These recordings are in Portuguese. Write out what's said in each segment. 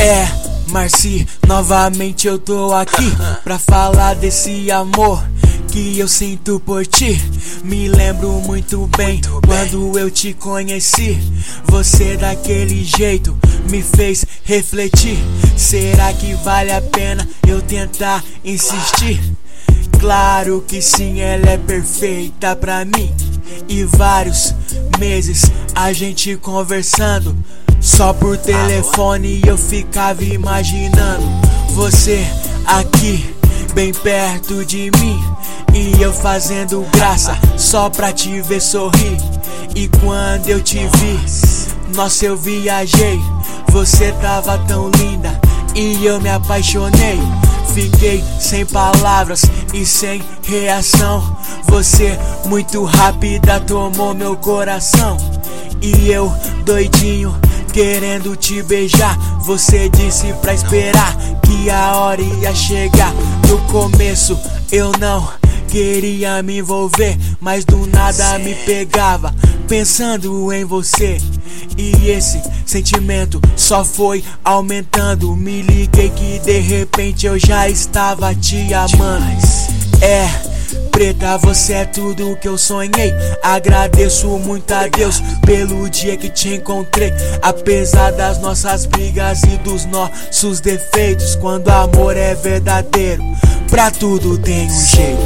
Marci, novamente eu tô aqui pra falar desse amor que eu sinto por ti. Me lembro muito bem quando eu te conheci. Você daquele jeito me fez refletir. Será que vale a pena eu tentar insistir? Claro que sim, ela é perfeita pra mim. E vários meses a gente conversando só por telefone, eu ficava imaginando você aqui, bem perto de mim, e eu fazendo graça só pra te ver sorrir. E quando eu te vi, nossa, eu viajei. Você tava tão linda e eu me apaixonei. Fiquei sem palavras e sem reação. Você muito rápida tomou meu coração. E eu doidinho querendo te beijar. Você disse pra esperar que a hora ia chegar. No começo eu não queria me envolver, mas do nada me pegava pensando em você. E esse sentimento só foi aumentando. Me liguei que de repente eu já estava te amando. Preta, você é tudo que eu sonhei. Agradeço muito a Deus pelo dia que te encontrei. Apesar das nossas brigas e dos nossos defeitos, quando amor é verdadeiro, pra tudo tem um jeito.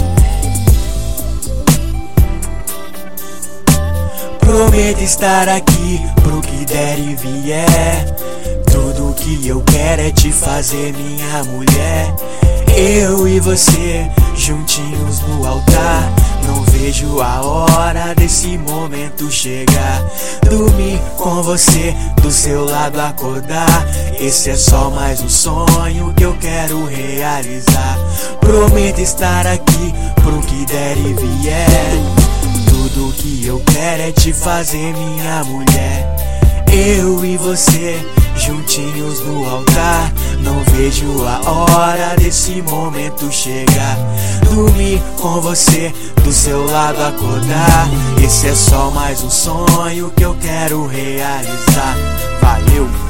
Prometo estar aqui pro que der e vier. Tudo que eu quero é te fazer minha mulher. Eu e você juntinhos no altar. Não vejo a hora desse momento chegar. Dormir com você, do seu lado acordar. Esse é só mais um sonho que eu quero realizar. Prometo estar aqui pro que der e vier. Tudo que eu quero é te fazer minha mulher. Eu e você juntinhos no altar. Não vejo a hora desse momento chegar. Dormir com você, do seu lado acordar. Esse é só mais um sonho que eu quero realizar. Valeu!